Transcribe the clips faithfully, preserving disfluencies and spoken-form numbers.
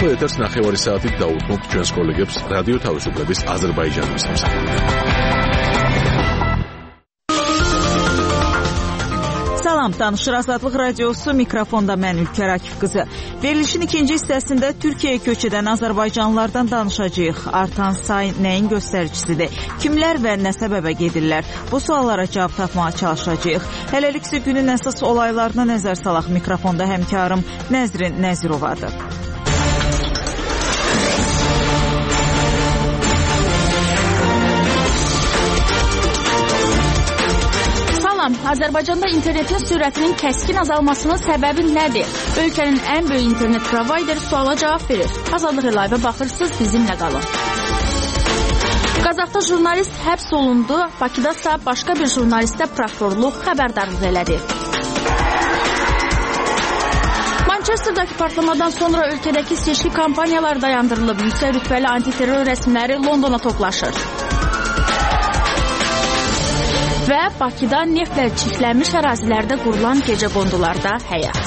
ახლა ეთერს ნახევარი საათით დაუთმობთ ჩვენს კოლეგებს რადიო თავისუფლების აზერბაიჯანის სამსახურიდან. Salam, Danışır Azadlıq Radiosu, mikrofonda mən Ülker Akif qızı. Verilişin ikinci hissəsində Türkiyəyə köç edən Azərbaycanlılardan danışacağıq. Artan say nəyin göstəricisidir? Kimlər və nə səbəbə gedirlər? Bu suallara cavab tapmağa çalışacağıq. Hələlik isə günün əsas olaylarına nəzər salaq. Mikrofonda həmkarım Nəzrin Nəzirovadır. Azərbaycanda internetin sürətinin kəskin azalmasının səbəbi nədir? Ölkənin ən böyük internet provayderi suala cavab verir. Azadlıq Live-ə baxırsınız, bizimlə qalın. Qazaxda jurnalist həbs olundu, Bakıda isə başqa bir jurnalistə prokurorluq xəbərdarlıq elədi. Manchesterdakı patlamadan sonra ölkədəki seçki kampaniyalar dayandırılıb, yüksək rütbəli antiterror rəsmləri Londona toplaşır. Və Bakıda neftlə çirklənmiş ərazilərdə qurulan gecə qondularda həyat.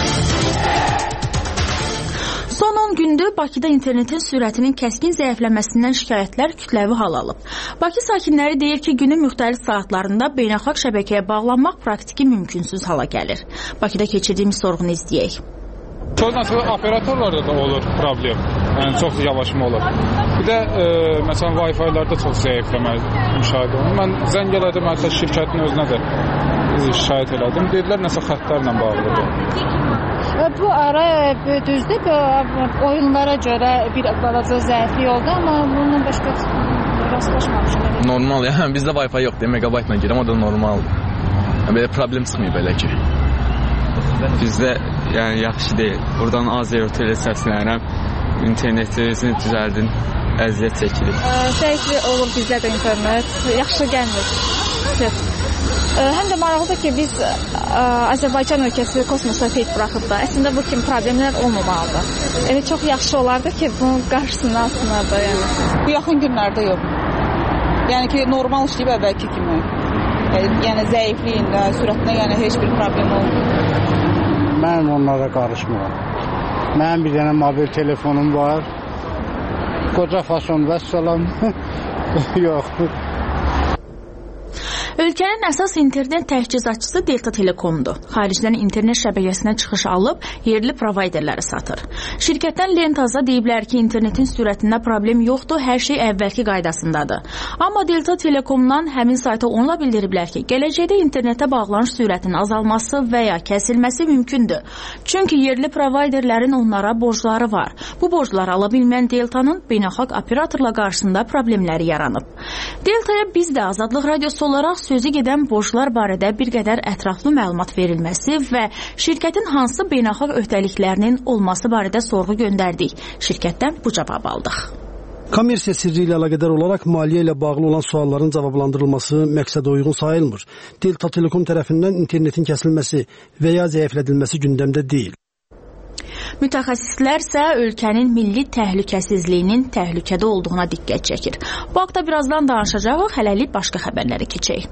Son on gündür Bakıda internetin sürətinin kəskin zəifləməsindən şikayətlər kütləvi hal alıb. Bakı sakinləri deyir ki, günün müxtəlif saatlarında beynəlxalq şəbəkəyə bağlanmaq praktiki mümkünsüz hala gəlir. Bakıda keçirdiyimiz sorğunu izləyək. Ondan sonra operatorlarda da olur problem. Yəni çox yavaşma olur. Bir də e, məsələn Wi-Fi-larda çox zəifləmə müşahidə olunur. Mən zəng elədim, hətta şirkətin özünə də şikayət elədim. Dedilər nəsə xəttlərlə bağlıdır. Bu ara düzdür, oyunlara görə bir balaca zəiflik oldu, amma bununla başqa rastlaşmamışım. Normal, yəni bizdə Wi-Fi yoxdur, megabaytla girəm, o da normaldır. Yəni, belə problem çıxmıyor belə ki. Bizdə yəni yaxşı deyil. Buradan Azerotele səslənirəm. İnternetinizi düzəldin, əziyyət çəkirik. Zəifli olur bizdə də internet. Yaxşı gəlmir. Həm də maraqlıdır ki, biz Azərbaycan ölkəsi kosmosa peyk buraxıb da. Əslində bu kimi problemlər olmamalıdır. Yəni çox yaxşı olardı ki, bunun qarşısını alsınlar da. Yəni. Bu yaxın günlərdə yox. Yəni ki, normal işləyib əvvəlki kimi. Yəni zəifliyində, sürətində yəni heç bir problem olmur. Mən onlara qarışmıram. Mənim bir dənə mobil telefonum var. Qoca fason vəssalam. Yox. Ölkənin əsas internet təchizatçısı Delta Telekomdur. Xaricdən internet şəbəkəsinə çıxış alıb, yerli provayderləri satır. Şirkətdən Lentaza deyiblər ki, internetin sürətində problem yoxdur, hər şey əvvəlki qaydasındadır. Amma Delta Telekomdan həmin sayta onunla bildiriblər ki, gələcəkdə internetə bağlanış sürətinin azalması və ya kəsilməsi mümkündür. Çünki yerli provayderlərin onlara borcları var. Bu borcları ala bilməyən Deltanın beynəlxalq operatorla qarşısında problemləri yaranıb. Deltaya biz də Azadlıq Radiosu olaraq sözü gedən borclar barədə bir qədər ətraflı məlumat verilməsi və şirkətin hansı beynəlxalq öhdəliklərinin olması barədə sorğu göndərdik. Şirkətdən bu cavab aldıq. Kommersiya sirri ilə əlaqədar olaraq maliyyə ilə bağlı olan sualların cavablandırılması məqsədə uyğun sayılmır. Delta Telekom tərəfindən internetin kəsilməsi və ya zəiflədilməsi gündəmdə deyil. Mütəxəssislər isə ölkənin milli təhlükəsizliyinin təhlükədə olduğuna diqqət çəkir. Bu haqda birazdan danışacağıq, hələlik başqa xəbərləri keçək.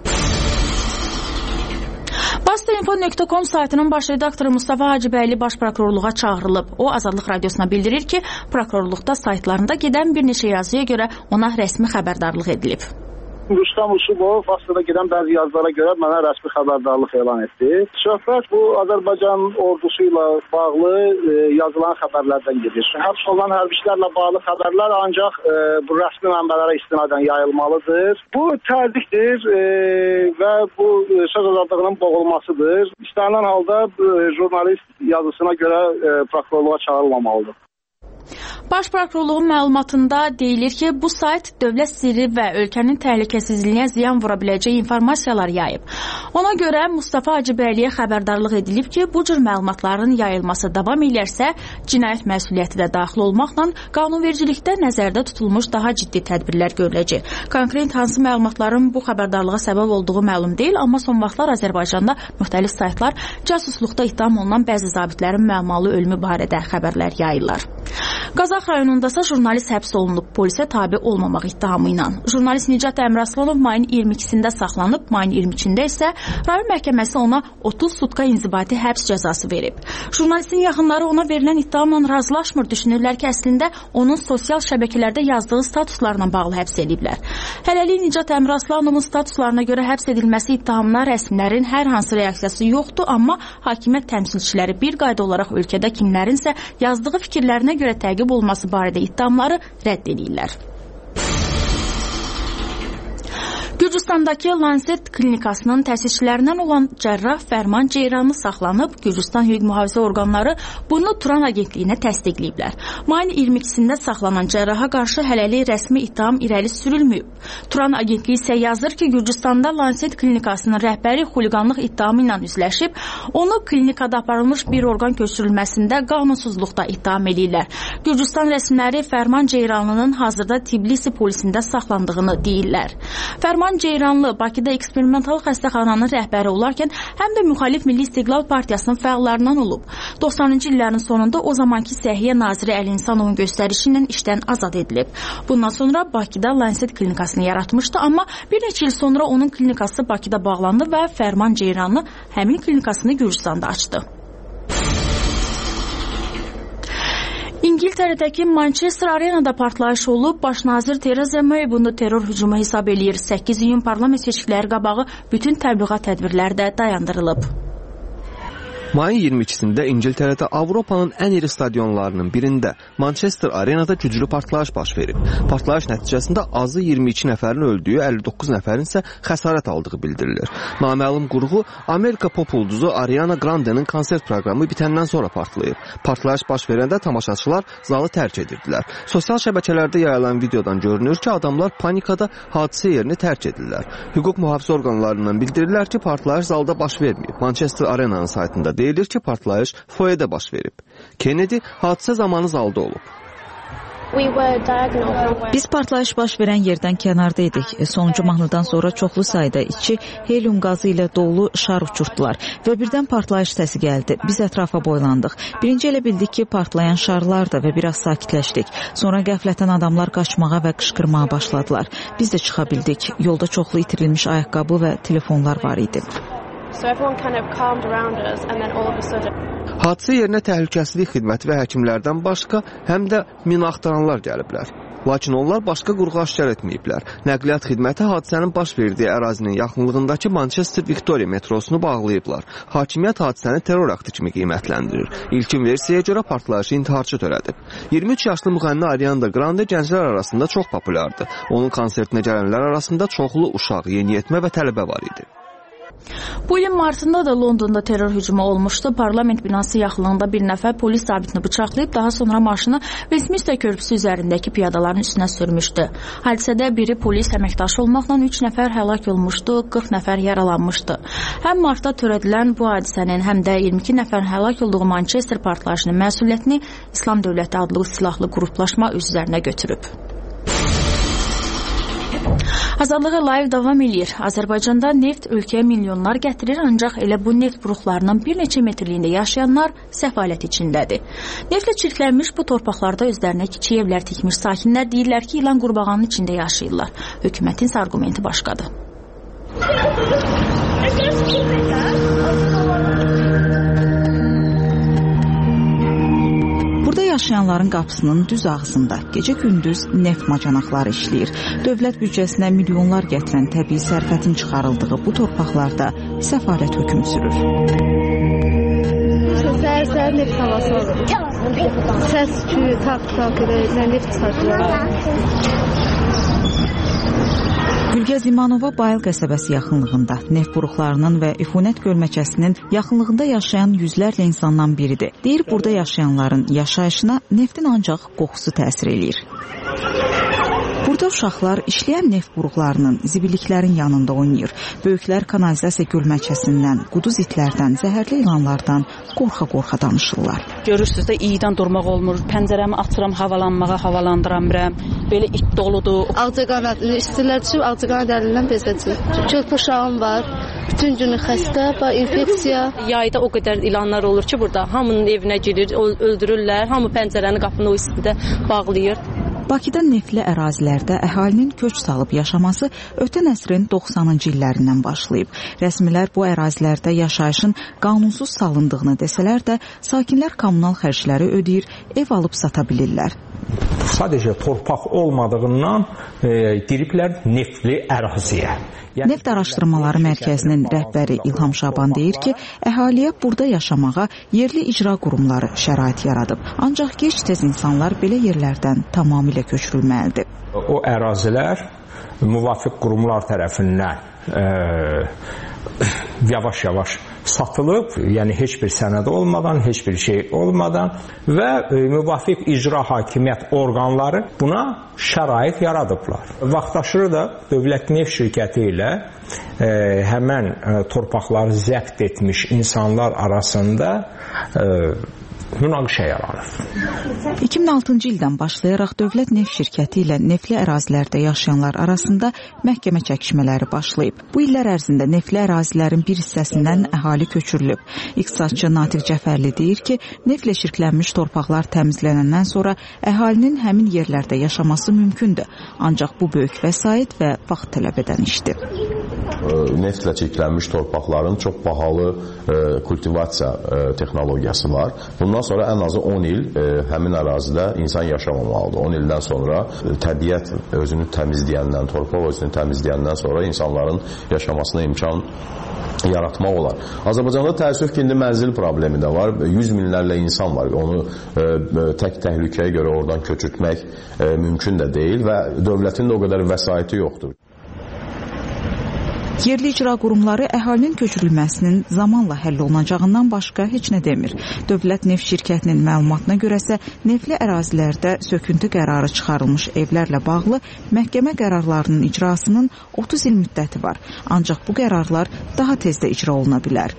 Bastainfo nöqtə com saytının baş redaktoru Mustafa Hacıbəyli baş prokurorluğa çağırılıb. O, Azadlıq Radiosuna bildirir ki, prokurorluqda saytlarında gedən bir neçə yazıya görə ona rəsmi xəbərdarlıq edilib. Rüstəm Usubov Astada gedən bəzi yazılara görə mənə rəsmi xəbərdarlıq elan etdi. Söhbət bu Azərbaycan ordusu ilə bağlı e, yazılan xəbərlərdən gedir. Həbs olunan hərbiçilərlə bağlı xəbərlər ancaq e, bu rəsmi mənbələrə istinadən yayılmalıdır. Bu təzyiqdir e, və bu e, söz azadlığının boğulmasıdır. İstənilən halda e, jurnalist yazısına görə e, prokurorluğa çağırılmamalıdır. Baş prokurorluğun məlumatında deyilir ki, bu sayt dövlət sirri və ölkənin təhlükəsizliyinə ziyan vura biləcək informasiyalar yayıb. Ona görə Mustafa Hacıbəyliyə xəbərdarlıq edilib ki, bu cür məlumatların yayılması davam edərsə, cinayət məsuliyyəti də daxil olmaqla qanunvericilikdə nəzərdə tutulmuş daha ciddi tədbirlər görüləcək. Konkret hansı məlumatların bu xəbərdarlığa səbəb olduğu məlum deyil, amma son vaxtlar Azərbaycanda müxtəlif saytlar casusluqda ittiham olunan bəzi zabitlərin məmalı ölümü barədə xəbərlər yayırlar. Qazax rayonunda isə jurnalist həbs olunub, polisə tabe olmamaq ittihamı ilə. Jurnalist Nicat Əmraslanov mayın iyirmi ikisində saxlanıb, mayın iyirmi üçündə isə rayon məhkəməsi ona otuz sutka inzibati həbs cəzası verib. Jurnalistin yaxınları ona verilən ittihamla razılaşmır, düşünürlər ki, əslində onun sosial şəbəkələrdə yazdığı statuslarla bağlı həbs ediblər. Hələlik Nicat Əmraslanovun statuslarına görə həbs edilməsi ittihamına rəsmilərin hər hansı reaksiyası yoxdur, amma hakimiyyət təmsilçiləri bir qayda olaraq ölkədə kimlərinsə yazdığı fikirlərinə görə təqib olması barədə ittihamları rədd edirlər. Gürcüstandakı Lancet klinikasının təsisçilərindən olan cərrah Fərman Ceyranlı saxlanıb, Gürcüstan hüquq mühafizə orqanları bunu Turan agentliyinə təsdiqləyiblər. Mayın iyirmi ikisində saxlanan cərraha qarşı hələlik rəsmi ittiham irəli sürülməyib. Turan agentliyi isə yazır ki, Gürcüstanda Lancet klinikasının rəhbəri xuliqanlıq ittihamı ilə üzləşib, onu klinikada aparılmış bir orqan köçürülməsində qanunsuzluqda ittiham edirlər. Gürcüstan rəsmiləri Fərman Ceyranlının hazırda Tbilisi polisində saxlandığını deyirlər. Fərman Ceyranlı Bakıda eksperimental xəstəxananın rəhbəri olarkən həm də müxalif Milli İstiqlal Partiyasının fəallarından olub. doxsanıncı illərin sonunda o zamanki Səhiyyə naziri Əli İnsanovun göstərişi ilə işdən azad edilib. Bundan sonra Bakıda Lancet klinikasını yaratmışdı, amma bir neçə il sonra onun klinikası Bakıda bağlandı və Fərman Ceyranlı həmin klinikasını Gürcüstanda açdı. İngiltərədəki Manchester Arenada partlayış olub, baş nazir Theresa May bunu terror hücumu hesab eləyir. səkkiz iyun parlament seçkiləri qabağı bütün təbliğat tədbirləri də dayandırılıb. Mayın iyirmi ikisində İngiltərədə Avropanın ən iri stadionlarının birində Manchester Arenada güclü partlayış baş verib. Partlayış nəticəsində azı iyirmi iki nəfərin öldüyü, əlli doqquz nəfərin isə xəsarət aldığı bildirilir. Naməlum qurğu Amerika pop ulduzu Ariana Grande'nin konsert proqramı bitəndən sonra partlayıb. Partlayış baş verəndə tamaşaçılar zalı tərk edirdilər. Sosial şəbəkələrdə yayılan videodan görünür ki, adamlar panikada hadisə yerini tərk edirlər. Hüquq mühafizə orqanlarından bildirirlər ki, partlayış zalda baş verməyib. Manchester Arena'nın saytında deyilir ki, partlayış foyədə baş verib. Kennedy hadisə zamanı zalda olub. Biz partlayış baş verən yerdən kənarda idik. Sonuncu mahnıdan sonra çoxlu sayda içi helium qazı ilə dolu şar uçurtdular və birdən partlayış səsi gəldi. Biz ətrafa boylandıq. Birinci elə bildik ki, partlayan şarlardır və biraz sakitləşdik. Sonra qəflətən adamlar qaçmağa və qışqırmağa başladılar. Biz də çıxa bildik. Yolda çoxlu itirilmiş ayaqqabı və telefonlar var idi. So everyone kind of calmed around us and then all of a sudden Hadisə yerinə təhlükəsizlik xidməti və həkimlərdən başqa həm də mina axtaranlar gəliblər. Lakin onlar başqa qurğu aşkar etməyiblər. Nəqliyyat xidməti hadisənin baş verdiyi ərazinin yaxınlığındakı Manchester Victoria metrosunu bağlayıblar. Hakimiyyət hadisəni terror aktı kimi qiymətləndirir. İlkin versiyaya görə partlayışı intiharçı törədib. iyirmi üç yaşlı müğənni Ariana Grande gənclər arasında çox populyardır. Onun konsertinə gələnlər arasında çoxlu uşaq, yeniyetmə və tələbə var idi. Bu ilin martında da Londonda terror hücumu olmuşdu. Parlament binası yaxınlığında bir nəfər polis zabitini bıçaqlayıb, daha sonra maşını Westminster körpüsü üzərindəki piyadaların üstünə sürmüşdü. Hadisədə biri polis əməkdaşı olmaqla üç nəfər həlak olmuşdu, qırx nəfər yaralanmışdı. Həm martda törədilən bu hadisənin, həm də iyirmi iki nəfərin həlak olduğu Manchester partlayışının məsuliyyətini İslam Dövləti adlı silahlı qruplaşma öz üzərinə götürüb. Azadlığa live davam edir. Azərbaycanda neft ölkəyə milyonlar gətirir, ancaq elə bu neft buruqlarının bir neçə metrliyində yaşayanlar səfalət içindədir. Neftlə çirklənmiş bu torpaqlarda özlərinə kiçik evlər tikmiş sakinlər deyirlər ki, ilan qurbağanın içində yaşayırlar. Hökumətin arqumenti başqadır. Burada yaşayanların qapısının düz ağzında gecə-gündüz neft macanaqları işləyir. Dövlət büdcəsinə milyonlar gətirən təbii sərfətin çıxarıldığı bu torpaqlarda səfalət hökm sürür. Səhər-səhər neft havası olur. Səs küyü, tak-tak ilə neft çıxartılır. Gülgəz İmanova Bayıl qəsəbəsi yaxınlığında neft buruqlarının və İfunət gölməçəsinin yaxınlığında yaşayan yüzlərlə insandan biridir. Deyir, burada yaşayanların yaşayışına neftin ancaq qoxusu təsir eləyir. Burada uşaqlar işləyən neft buruqlarının, zibilliklərin yanında oynayır. Böyüklər kanalizasiya gölməçəsindən, quduz itlərdən, zəhərli ilanlardan qorxa-qorxa danışırlar. Görürsünüz də iydən durmaq olmur. Pəncərəmi açıram, havalanmağa havalandıram bilmirəm. Belə it doludur. Ağcaqanad istilər çıxıb ağcaqanad əlindən bezəcək. Körpə uşağım var. bütün günü xəstə, infeksiya. Yayda o qədər ilanlar olur ki, burada hamının evinə girir, öldürürlər, hamı pəncərəni, qapını o istidə bağlayır. Bakıda neftli ərazilərdə əhalinin köç salıb yaşaması ötən əsrin doxsanıncı illərindən başlayıb. Rəsmilər bu ərazilərdə yaşayışın qanunsuz salındığını desələr də, sakinlər kommunal xərcləri ödəyir, ev alıb sata bilirlər. Sadəcə torpaq olmadığından e, giriblər neftli əraziyə. Yəni, Neft Araşdırmaları Mərkəzinin rəhbəri İlham Şaban deyir ki, əhaliyə burada yaşamağa yerli icra qurumları şərait yaradıb. Ancaq gec-tez insanlar belə yerlərdən tamamilə köçürülməlidir. O ərazilər müvafiq qurumlar tərəfindən e, yavaş-yavaş satılıb, yəni heç bir sənəd olmadan, heç bir şey olmadan və e, müvafiq icra hakimiyyət orqanları buna şərait yaradıblar. Vaxtaşırı da Dövlət Neft şirkəti ilə e, həmən e, torpaqları zəbt etmiş insanlar arasında e, münaqişə yaranır. iki min altıncı ildən başlayaraq Dövlət Neft şirkəti ilə neftli ərazilərdə yaşayanlar arasında məhkəmə çəkişmələri başlayıb. Bu illər ərzində neftli ərazilərin bir hissəsindən əhali köçürülüb. İqtisadçı Natiq Cəfərli deyir ki, neftlə şirklənmiş torpaqlar təmizlənəndən sonra əhalinin həmin yerlərdə yaşaması mümkündür. Ancaq bu böyük vəsait və vaxt tələb edən işdir. Neftlə çirklənmiş torpaqların çox bahalı e, kultivasiya e, texnologiyası var. Bundan sonra ən azı on il e, həmin ərazidə insan yaşamamalıdır. on ildən sonra e, təbiət özünü təmizləyəndən, torpaq özünü təmizləyəndən sonra insanların yaşamasına imkan yaratmaq olar. Azərbaycanda təəssüf ki, indi mənzil problemi də var. yüz minlərlə insan var. Onu e, tək təhlükəyə görə oradan köçürtmək e, mümkün də deyil və dövlətin də o qədər vəsaiti yoxdur. Yerli icra qurumları əhalinin köçürülməsinin zamanla həll olunacağından başqa heç nə demir. Dövlət Neft şirkətinin məlumatına görəsə, neftli ərazilərdə söküntü qərarı çıxarılmış evlərlə bağlı məhkəmə qərarlarının icrasının otuz il müddəti var. Ancaq bu qərarlar daha tez də icra oluna bilər.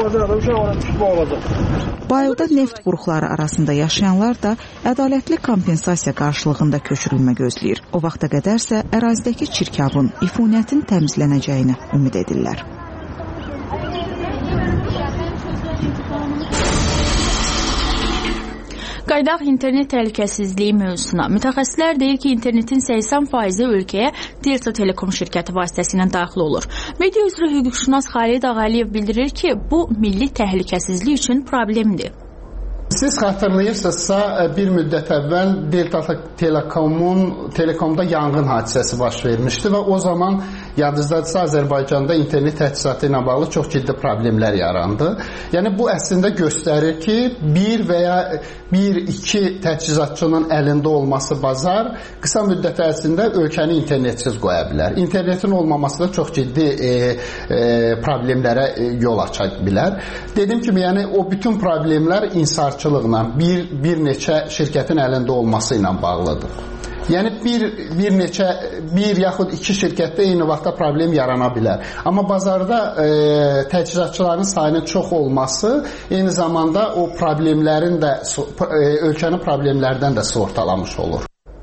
Bayılda neft buruqları arasında yaşayanlar da ədalətli kompensasiya qarşılığında köçürülmə gözləyir. O vaxta qədərsə ərazidəki çirkabın, ifunətin təmizlənəcəyini ümid edirlər. Qaydaq internet təhlükəsizliyi mövzusuna. Mütəxəssislər deyir ki, internetin səksən faizi ölkəyə Delta Telekom şirkəti vasitəsilə daxil olur. Media üzrə hüquqşünas Xalid Ağaliyev bildirir ki, bu milli təhlükəsizlik üçün problemdir. Siz xatırlayırsınızsa, bir müddət əvvəl Delta Telekomun Telekomda yanğın hadisəsi baş vermişdi və o zaman yadınızdadırsa Azərbaycanda internet təchizatı ilə bağlı çox ciddi problemlər yarandı. Yəni bu əslində göstərir ki, bir və ya bir, iki təchizatçının əlində olması bazar qısa müddət ərzində ölkəni internetsiz qoya bilər. İnternetin olmaması da çox ciddi e, e, problemlərə yol aça bilər. Dedim kimi, yəni o bütün problemlər insarçılıqla, bir, bir neçə şirkətin əlində olması ilə bağlıdır. Yəni bir, bir neçə, bir yaxud iki şirkətdə eyni vaxtda problem yarana bilər. Amma bazarda e, təchizatçıların sayının çox olması eyni zamanda o problemlərin də, e, ölkənin problemlərdən də sığortalamış olur.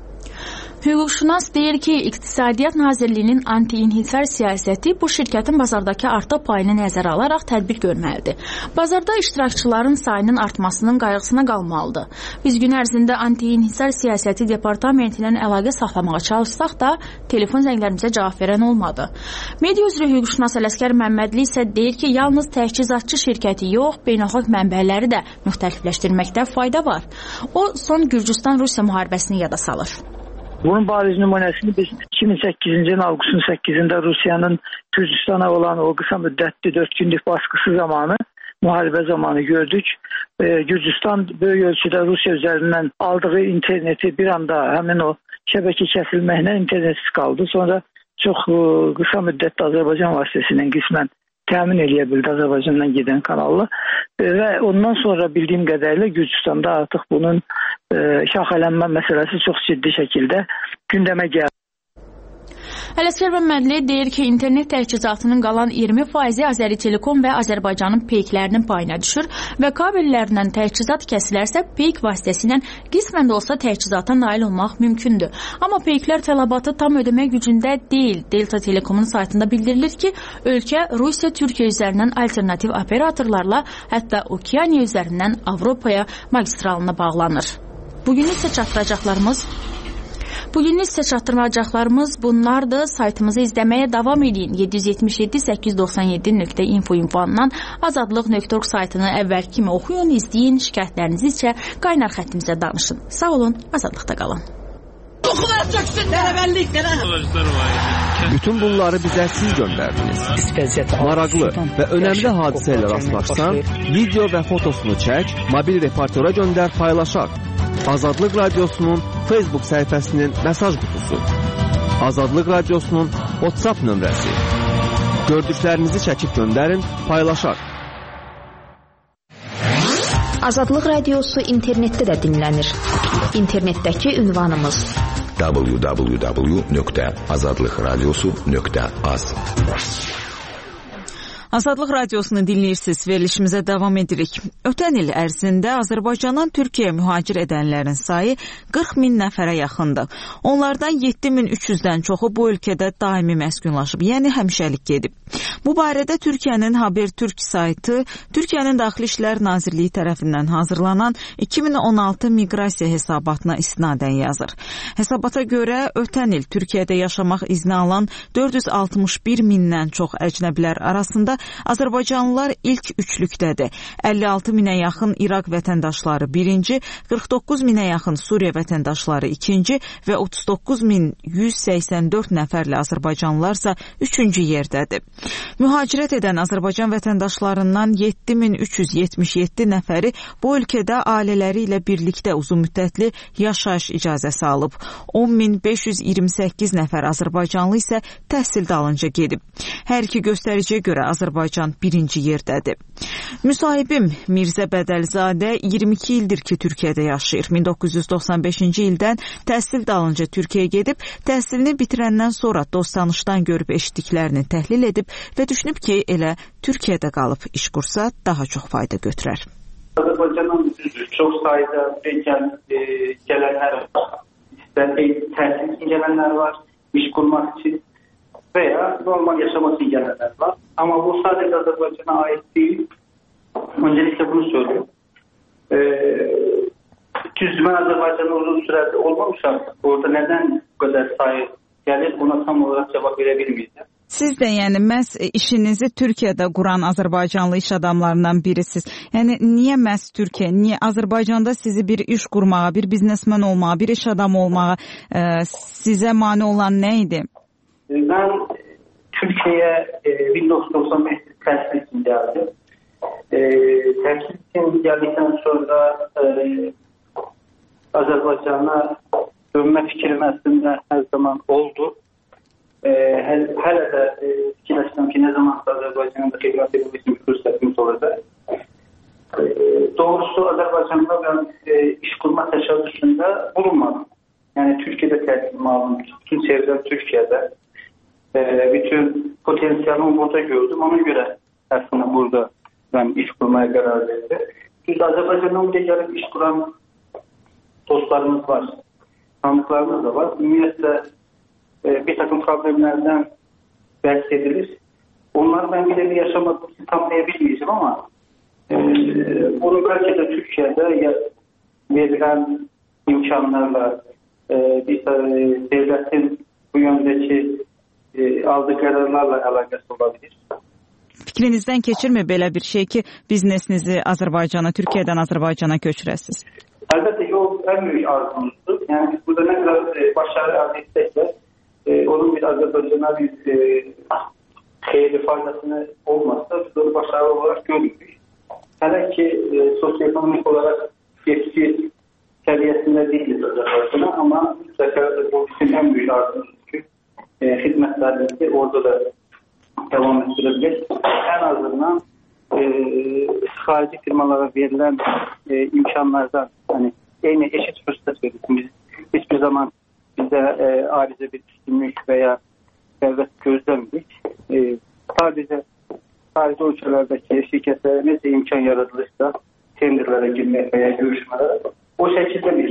Hüquqşünas deyir ki, İqtisadiyyat Nazirliyinin anti-inhisar siyasəti bu şirkətin bazardakı artıq payını nəzərə alaraq tədbir görməlidir. Bazarda iştirakçıların sayının artmasının qayğısına qalmalıdır. Biz gün ərzində anti-inhisar siyasəti departamentindən əlaqə saxlamağa çalışsaq da, telefon zənglərimizə cavab verən olmadı. Media üzrə hüquqşünas Ələskər Məmmədli isə deyir ki, yalnız təchizatçı şirkəti yox, beynəlxalq mənbələri də müxtəlifləşdirməkdə fayda var. O, son Gürcüstan-Rusiya müharibəsini yada salır. Bunun bariz nümunəsini biz iki min səkkizinci ilin avqustun səkkizində Rusiyanın Gürcüstana olan o qısa müddətli dörd günlük baskısı zamanı, müharibə zamanı gördük. E, Gürcüstan böyük ölçüdə Rusiya üzərindən aldığı interneti bir anda həmin o şəbəkə kəsilməklə internetsiz qaldı. Sonra çox e, qısa müddətli Azərbaycan vasitəsilə qismən təmin eləyə bildi Azərbaycandan gedən kanallı. E, və ondan sonra bildiyim qədərilə Gürcüstanda artıq bunun e, şaxələnmə məsələsi çox ciddi şəkildə gündəmə gəldi. Ələsgər Məmmədli deyir ki, internet təchizatının qalan iyirmi faizi Azəri Telekom və Azərbaycanın peyklərinin payına düşür və kabellərindən təchizat kəsilərsə, peyk vasitəsilə qismən də olsa təchizata nail olmaq mümkündür. Amma peyklər tələbatı tam ödəmə gücündə deyil. Delta Telekomun saytında bildirilir ki, ölkə Rusiya, Türkiyə üzərindən alternativ operatorlarla, hətta Okeaniya üzərindən Avropaya magistralına bağlanır. Bugün isə çatdıracaqlarımız Bugün isə çatdıracaqlarımız bunlardır. Saytımızı izləməyə davam edin. yeddi yüz yetmiş yeddi səkkiz yüz doxsan yeddi nöqtə info ünvanından azadlıq nöqtə org saytını əvvəl kimi oxuyun, izləyin, şikayətlərinizi isə qaynar xəttimizə danışın. Sağ olun, azadlıqda qalın. Bütün bunları bizə siz göndərdiniz. Maraqlı və önəmli hadisə ilə rastlaşsan, video və fotosunu çək, mobil reportera göndər, paylaşaq. Azadlıq Radiosunun Facebook səhifəsinin mesaj qutusu. Azadlıq Radiosunun WhatsApp nömrəsi. Gördüklərinizi çəkib göndərin, paylaşaq. Azadlıq Radiosu internetdə də dinlənir. İnternetdəki ünvanımız w w w nöqtə azadlıq radiosu nöqtə az. Azadlıq Radiosunu dinləyirsiniz, verilişimizə davam edirik. Ötən il ərzində Azərbaycandan Türkiyəyə mühacir edənlərin sayı qırx min nəfərə yaxındır. Onlardan yeddi min üç yüzdən çoxu bu ölkədə daimi məskunlaşıb, yəni həmişəlik gedib. Bu barədə Türkiyənin Habertürk saytı, Türkiyənin Daxili İşlər Nazirliyi tərəfindən hazırlanan iki min on altı miqrasiya hesabatına istinadən yazır. Hesabata görə ötən il Türkiyədə yaşamaq izni alan dörd yüz altmış bir mindən çox əcnəbilər arasında Azərbaycanlılar ilk üçlükdədir. əlli altı minə yaxın İraq vətəndaşları birinci, qırx doqquz minə yaxın Suriya vətəndaşları ikinci və otuz doqquz min yüz səksən dörd nəfərlə Azərbaycanlılarsa üçüncü yerdədir. Mühacirət edən Azərbaycan vətəndaşlarından yeddi min üç yüz yetmiş yeddi nəfəri bu ölkədə ailələri ilə birlikdə uzun müddətli yaşayış icazəsi alıb. on min beş yüz iyirmi səkkiz nəfər Azərbaycanlı isə təhsil dalınca gedib. Hər iki göstəriciyə görə Azərbaycan birinci yerdədir. Müsahibim Mirzə Bədəlzadə iyirmi iki ildir ki, Türkiyədə yaşayır. min doqquz yüz doxsan beşinci ildən təhsil dalınca Türkiyəyə gedib, təhsilini bitirəndən sonra dost-tanışdan görüb eşitdiklərini təhlil edib və düşünüb ki, elə Türkiyədə qalıb iş qursa daha çox fayda götürər. Azərbaycandan çox sayda gəl, e, gələnlər var. Təhsil üçün gələnlər var, iş qurmaq üçün və ya normal yaşamaq üçün gələnlər var. Amma bu sadəcə Azərbaycana aid deyil. Öncelikle bunu söylüyorum. Ee, Düzmən Azərbaycan'da uzun sürede olmamışlar. Orada neden bu kadar sayı gelir, buna tam olarak cevap verebilmeyiz. Siz də yəni məhz işinizi Türkiyədə quran Azərbaycanlı iş adamlarından birisiniz. Yəni niyə məhz Türkiyə, niyə Azərbaycanda sizi bir iş qurmağa, bir biznesmen olmağa, bir iş adamı olmağa e, sizə mane olan nə idi? Ben Türkiye'ye e, bin dokuz yüz doksan beş təhsil için geldim. E, təhsil için geldikten sonra e, Azərbaycan'a dönme fikrim aslında her zaman oldu. E, hələ də e, fikirləşirəm ki, nə zaman Azərbaycan'da xidmət edilmək üçün fürsətimiz olacaq. E, doğrusu Azərbaycan'da ben e, iş kurma təşəbbüsündə bulunmadım. Yani Türkiye'de təhsilim aldım. Bütün çevrem Türkiye'de. E, bütün potansiyelimi burada gördüm. Ona göre aslında burada ben iş kurmaya karar verdim. Biz Azərbaycan'dan buraya gelip iş kuran dostlarımız var. Tanıdıklarımız da var. Ümumiyyətlə e, bir takım problemlerden bahsedilir. Onları ben bile bir yaşamadığım için tamlayabilmeyeceğim ama e, bunu belki de Türkiye'de verilen imkanlarla e, bir e, devletin bu yöndeki e, aldığı kararlarla alakası olabilir. Fikrinizdən keçirmi belə bir şey ki, biznesinizi Azərbaycana, Türkiyədən Azərbaycana köçürəsiniz? Elbette yol en büyük arzumuzdur. Yani biz burada ne kadar e, başarı elde etsek de e, onun bir Azerbaycan'a bir e, hayırlı faydasını olmazsa biz onu başarı olarak görürüz. Hele ki e, sosyoekonomik olarak yetki seviyesinde değiliz Azerbaycan'a ama mutlaka bu bizim en büyük arzumuzdur ki e, hizmetlerimizi orada da devam ettirebilir. En azından e, harici firmalara verilen e, imkanlardan hani en eşit fırsat verilsin. Biz hiçbir zaman bize e, arize bir üstünlük veya sərvət gözləmirik. E, sadəcə xarici ölkələrdəki şirkətlərə necə imkan yaradılırsa, tenderlərə girmək və ya görüşmələrə o şəkildə bir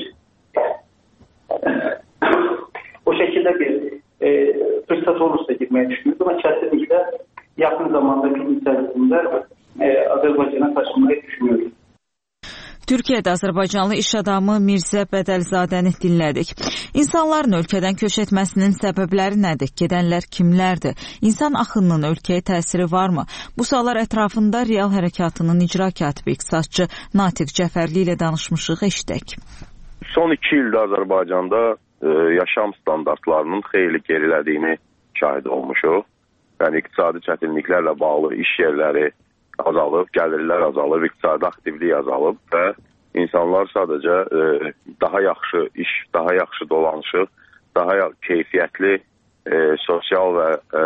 o şəkildə bir e, fırsat olursa girməyə düşünürük. Buna kəsinliklə yaxın zamanda gün içərisində e, Azərbaycana taşınmayı düşünürük. Türkiyədə Azərbaycanlı iş adamı Mirzə Bədəlzadəni dinlədik. İnsanların ölkədən köç etməsinin səbəbləri nədir? Gedənlər kimlərdir? İnsan axınının ölkəyə təsiri varmı? Bu suallar ətrafında Real Hərəkatının icra katibi iqtisadçı Natiq Cəfərli ilə danışmışıq, eşidək. Son iki ildə Azərbaycanda e, yaşam standartlarının xeyli gerilədiyini şahid olmuşuq. Yəni iqtisadi çətinliklərlə bağlı iş yerləri azalıb, gəlirlər azalıb, iqtisadi aktivlik azalıb və insanlar sadəcə e, daha yaxşı iş, daha yaxşı dolanışıq, daha keyfiyyətli e, sosial və e,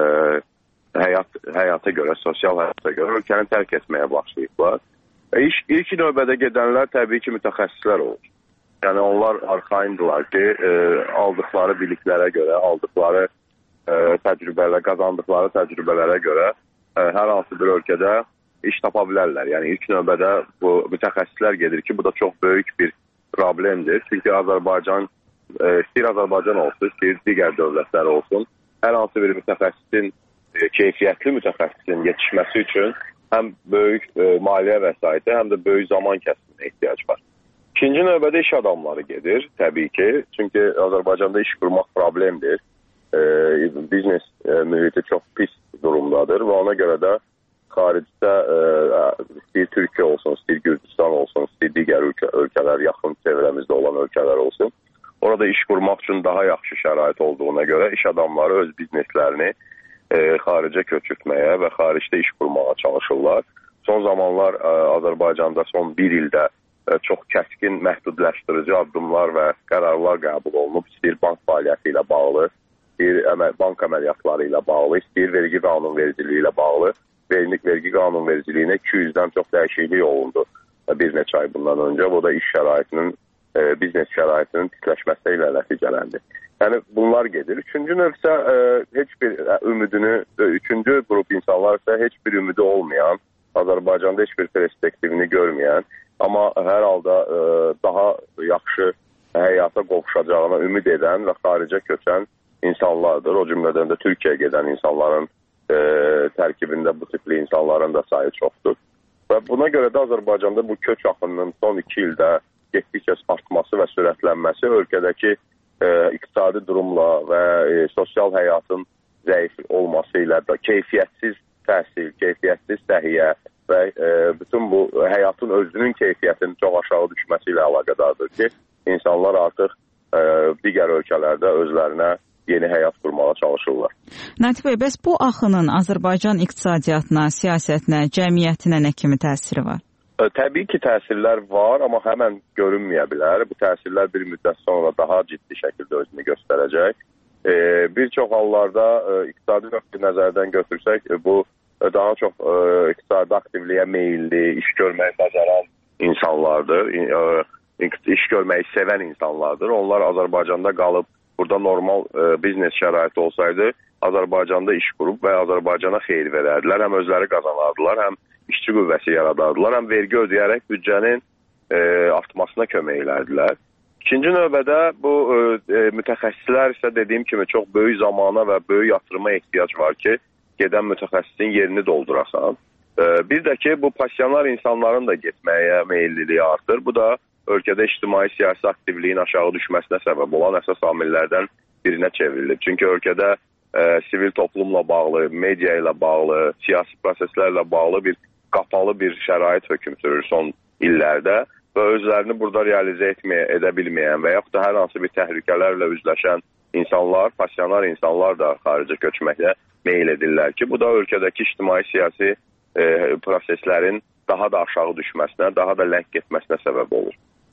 həyat, həyata görə, sosial həyata görə ölkəni tərk etməyə başlayıblar. E, iş, ilk növbədə gedənlər təbii ki, mütəxəssislər olur. Yəni onlar arxayındılar ki, e, aldıqları biliklərə görə, aldıqları e, təcrübələrə, qazandıqları təcrübələrə görə e, hər hansı bir ölkədə iş tapa bilərlər. Yəni ilk növbədə bu mütəxəssislər gedir ki, bu da çox böyük bir problemdir. Çünki Azərbaycan, e, istəyir Azərbaycan olsun, istəyir digər dövlətlər olsun, hər hansı bir mütəxəssisin, e, keyfiyyətli mütəxəssisin yetişməsi üçün həm böyük e, maliyyə vəsaiti, həm də böyük zaman kəsiminə ehtiyac var. İkinci növbədə iş adamları gedir, təbii ki. Çünki Azərbaycanda iş qurmaq problemdir. E, biznes e, mühiti çox pis durumdadır və ona görə də xaricdə e, istəyir Türkiyə olsun, istəyir Gürcüstan olsun, istəyir digər ölkə, ölkələr, yaxın çevrəmizdə olan ölkələr olsun. Orada iş qurmaq üçün daha yaxşı şərait olduğuna görə iş adamları öz bizneslərini e, xaricə köçürtməyə və xaricdə iş qurmağa çalışırlar. Son zamanlar e, Azərbaycanda son bir ildə e, çox kəskin məhdudləşdirici addımlar və qərarlar qəbul olunub. İstəyir bank fəaliyyəti ilə bağlı, istəyir əməl, bank əməliyyatları ilə bağlı, istəyir vergi qanunvericiliyi ilə bağlı. Vernik vergi qanunvericiliyinə iki yüzdən çox dəyişiklik olundu bir neçə ay bundan öncə. Bu da iş şəraitinin, e, biznes şəraitinin pisləşməsi ilə nəticələndi. Yəni bunlar gedir. Üçüncü növ isə e, heç bir ümidini, üçüncü qrup insanlar isə heç bir ümidi olmayan, Azərbaycanda heç bir perspektivini görməyən, amma hər halda e, daha yaxşı həyata qovuşacağına ümid edən və xaricə köçən insanlardır. O cümlədən də Türkiyəyə gedən insanların E, tərkibində bu tipli insanların da sayı çoxdur. Və buna görə də Azərbaycanda bu köç axınının son iki ildə getdikcə artması və sürətlənməsi ölkədəki e, iqtisadi durumla və e, sosial həyatın zəif olması ilə də keyfiyyətsiz təhsil, keyfiyyətsiz səhiyyə və e, bütün bu həyatın özünün keyfiyyətinin çox aşağı düşməsi ilə əlaqədardır ki, insanlar artıq e, digər ölkələrdə özlərinə yeni həyat qurmağa çalışırlar. Natiq bəy, bəs bu axının Azərbaycan iqtisadiyyatına, siyasətinə, cəmiyyətinə nə kimi təsiri var? Təbii ki, təsirlər var, amma həmən görünməyə bilər. Bu təsirlər bir müddət sonra daha ciddi şəkildə özünü göstərəcək. E, bir çox hallarda e, iqtisadi nöqteyi nəzərdən götürsək, e, bu e, daha çox e, iqtisadi aktivliyə meyilli, iş görməyi bacaran insanlardır, e, iş görməyi sevən insanlardır. Onlar Azərbaycanda qalıb burada normal e, biznes şəraiti olsaydı, Azərbaycanda iş qurub və Azərbaycana xeyir verərdilər. Həm özləri qazanardılar, həm işçi qüvvəsi yaradardılar, həm vergi ödəyərək büdcənin e, artmasına kömək edərdilər. İkinci növbədə bu e, mütəxəssislər isə dediyim kimi çox böyük zamana və böyük yatırıma ehtiyac var ki, gedən mütəxəssisin yerini doldurasan. E, bir də ki, bu pasiyanar insanların da getməyə meyilliliyi artır. Bu da ölkədə ictimai-siyasi aktivliyin aşağı düşməsinə səbəb olan əsas amillərdən birinə çevrilir. Çünki ölkədə e, sivil toplumla bağlı, media ilə bağlı, siyasi proseslərlə bağlı bir qapalı bir şərait hökm sürür son illərdə və özlərini burada realizə etməyə, edə bilməyən və yaxud da hər hansı bir təhlükələrlə üzləşən insanlar, pasiyanar insanlar da xaricə köçməklə meyil edirlər ki, bu da ölkədəki ictimai-siyasi e, proseslərin daha da aşağı düşməsinə, daha da ləng getməsinə səbəb olur.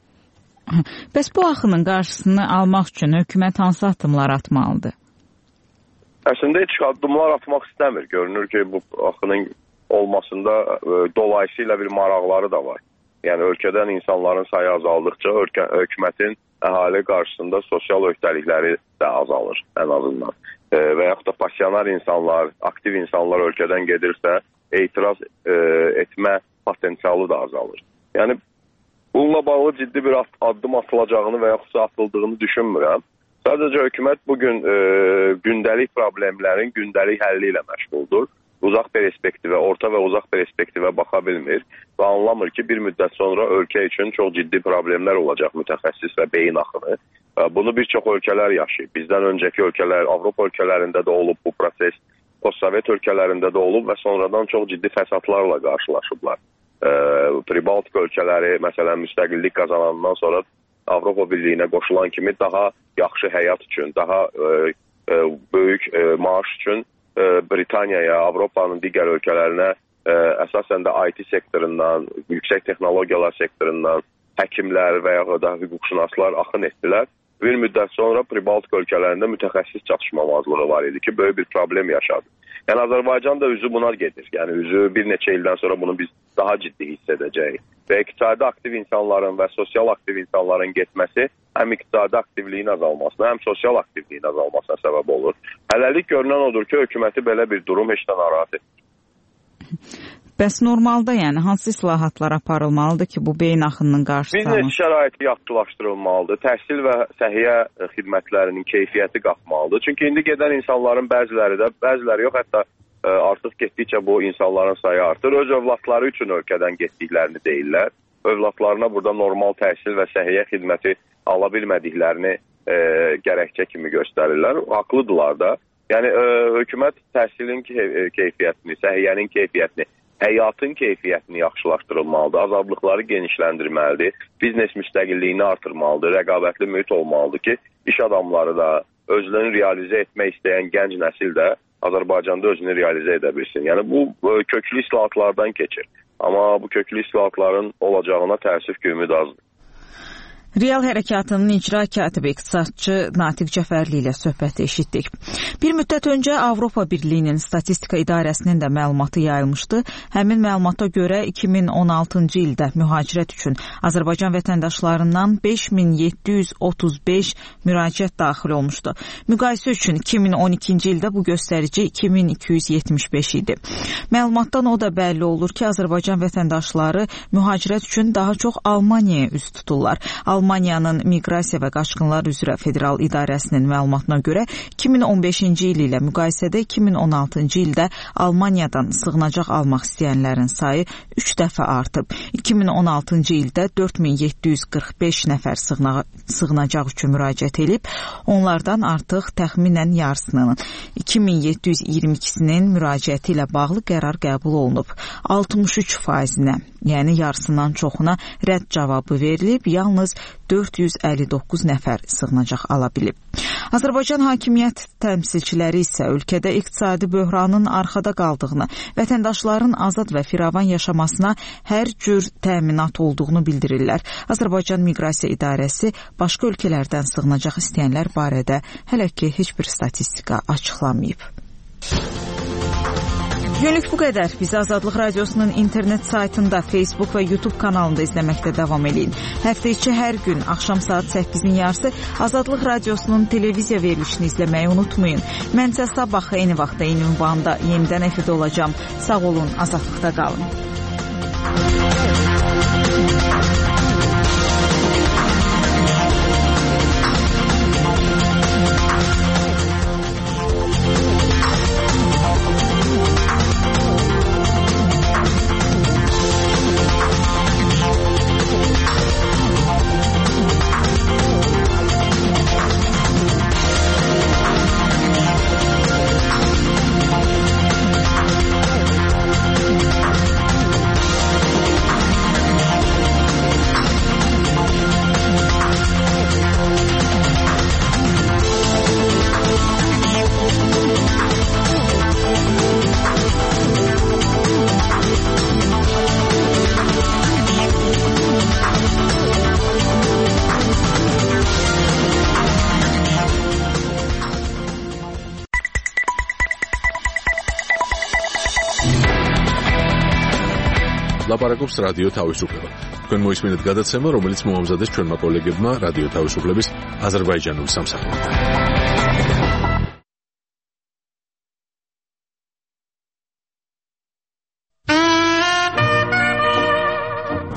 Bəs bu axının qarşısını almaq üçün hökumət hansı addımlar atmalıdır? Əslində heç addımlar atmaq istəmir. Görünür ki, bu axının olmasında e, dolayısıyla bir maraqları da var. Yəni ölkədən insanların sayı azaldıqca ölkə, hökumətin əhali qarşısında sosial öhdəlikləri də azalır ən azından. və yaxud da passionar insanlar, aktiv insanlar ölkədən gedirsə, etiraz e, etmə potensialı da azalır. Yəni, bununla bağlı ciddi bir addım atılacağını və yaxud da atıldığını düşünmürəm. Sadəcə hökumət bugün e, gündəlik problemlərin gündəlik həlli ilə məşğuldur. Uzaq perspektivə, orta və uzaq perspektivə baxa bilmir və anlamır ki, bir müddət sonra ölkə üçün çox ciddi problemlər olacaq mütəxəssis və beyin axını. Bunu bir çox ölkələr yaşayıb. Bizdən öncəki ölkələr, Avropa ölkələrində də olub bu proses, postsovet ölkələrində də olub və sonradan çox ciddi fəsadlarla qarşılaşıblar. E, Pribaltika ölkələri, məsələn, müstəqillik qazanandan sonra Avropa Birliyinə qoşulan kimi daha yaxşı həyat üçün, daha e, e, böyük e, maaş üçün Britaniyaya, Avropanın digər ölkələrinə ə, əsasən də I T sektorundan, yüksək texnologiyalar sektorundan həkimlər və ya da hüquqşünaslar axın etdilər. Bir müddət sonra Pribaltika ölkələrində mütəxəssis çatışmamazlığı var idi ki, böyük bir problem yaşadı. Yəni Azərbaycan da üzü buna gedir. Yəni üzü bir neçə ildən sonra bunu biz daha ciddi hiss edəcəyik. Və iqtisadi aktiv insanların və sosial aktiv insanların getməsi həm iqtisadi aktivliyin azalmasına, həm sosial aktivliyin azalmasına səbəb olur. Hələlik görünən odur ki, hökuməti belə bir durum heç də narahat etmir. Bəs normalda, yəni hansı islahatlar aparılmalıdır ki, bu beyin axınının qarşısı alınır? Biznes şəraiti yaxşılaşdırılmalıdır. Təhsil və səhiyyə xidmətlərinin keyfiyyəti qalxmalıdır. Çünki indi gedən insanların bəziləri də, bəziləri yox, hətta ə, artıq getdikcə bu insanların sayı artır. Öz övladları üçün ölkədən getdiklərini deyirlər. Övladlarına burada normal təhsil və səhiyyə xidməti ala bilmədiklərini ə, gərəkçə kimi göstərirlər. Haqlıdırlar da. Yəni ə, hökumət təhsilin keyfiyyətini, səhiyyənin keyfiyyətini, həyatın keyfiyyətini yaxşılaşdırılmalıdır, azadlıqları genişləndirməlidir, biznes müstəqilliyini artırmalıdır, rəqabətli mühit olmalıdır ki, iş adamları da özlərini realizə etmək istəyən gənc nəsil də Azərbaycanda özünü realizə edə bilsin. Yəni bu köklü islahatlardan keçir. Amma bu köklü islahatların olacağına təəssüf ki, ümid azdır. Real Hərəkatının icra katibi iqtisadçı Natiq Cəfərli ilə söhbət eşitdik. Bir müddət öncə Avropa Birliyinin Statistika İdarəsinin də məlumatı yayılmışdı. Həmin məlumata görə iki min on altıncı ildə mühacirət üçün Azərbaycan vətəndaşlarından beş min yeddi yüz otuz beş müraciət daxil olmuşdu. Müqayisə üçün iki min on ikinci ildə bu göstərici iki min iki yüz yetmiş beş idi. Məlumatdan o da bəlli olur ki, Azərbaycan vətəndaşları mühacirət üçün daha çox Almaniyaya üz tuturlar. Almaniyanın Miqrasiya və Qaçqınlar üzrə Federal İdarəsinin məlumatına görə iki min on beşinci il ilə müqayisədə iki min on altıncı ildə Almaniyadan sığınacaq almaq istəyənlərin sayı üç dəfə artıb. iki min on altıncı ildə dörd min yeddi yüz qırx beş nəfər sığına, sığınacaq üçün müraciət edib, onlardan artıq təxminən yarısının iki min yeddi yüz iyirmi ikisinin müraciəti ilə bağlı qərar qəbul olunub. altmış üç faizinə, yəni yarısından çoxuna rədd cavabı verilib, yalnız dörd yüz əlli doqquz nəfər sığınacaq ala bilib. Azərbaycan hakimiyyət təmsilçiləri isə ölkədə iqtisadi böhranın arxada qaldığını, vətəndaşların azad və firavan yaşamasına hər cür təminat olduğunu bildirirlər. Azərbaycan Miqrasiya İdarəsi başqa ölkələrdən sığınacaq istəyənlər barədə hələ ki heç bir statistika açıqlamayıb. Günlük bu qədər. Bizi Azadlıq Radiosunun internet saytında, Facebook və YouTube kanalında izləməkdə davam edin. Həftə içi hər gün axşam saat səkkizin yarısı Azadlıq Radiosunun televiziya verilişini izləməyi unutmayın. Mən isə sabah eyni vaxtda, eyni ünvanda yenidən efirdə olacağım. Sağ olun, azadlıqda qalın. ლაპარაკობს რადიო თავისუფლება. თქვენ მოისმინეთ გადაცემა, რომელიც მოამზადეს ჩვენმა კოლეგებმა რადიო თავისუფლების აზერბაიჯანული სამსახურიდან.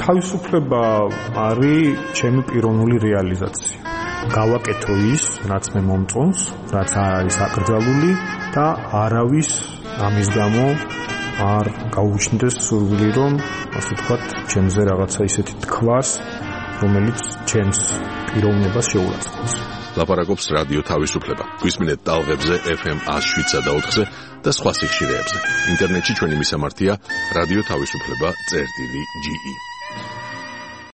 თავისუფლება არის ჩემი პიროვნული რეალიზაცია. გავაკეთო ის, რაც მე მომწონს, რაც არ არის აკრძალული და არავის ამის გამო არ გაუჩნდეს სურვილი, რომ ასე ვთქვათ, ჩემზე რაღაცა ისეთი თქვას, რომელიც ჩემს პიროვნებას შეურაცხყოფს. ლაპარაკობს რადიო თავისუფლება. გვისმინეთ ტალღებზე ეფ ემ one oh seven point four და სხვა სიხშირეებზე. ინტერნეტში ჩვენი მისამართია რადიო თავისუფლება წერტილი ჯი ი.